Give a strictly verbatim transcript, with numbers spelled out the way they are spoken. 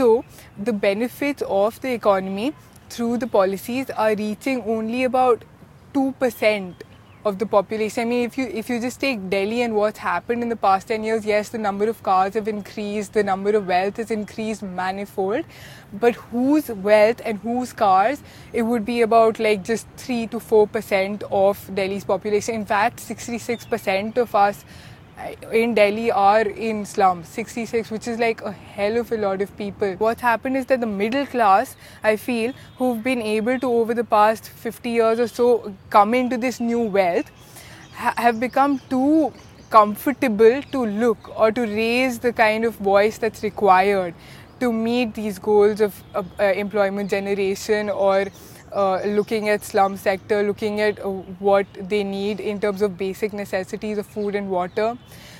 So the benefits of the economy through the policies are reaching only about two percent of the population. I mean, if you if you just take Delhi and what's happened in the past ten years, yes, the number of cars have increased, the number of wealth has increased manifold, but whose wealth and whose cars, it would be about like just three to four percent of Delhi's population. In fact, sixty-six percent of us in Delhi are in slums, sixty-six, which is like a hell of a lot of people. What's happened is that the middle class, I feel, who've been able to over the past fifty years or so come into this new wealth, ha- have become too comfortable to look or to raise the kind of voice that's required to meet these goals of uh, uh, employment generation or uh, looking at slum sector, looking at uh, what they need in terms of basic necessities of food and water.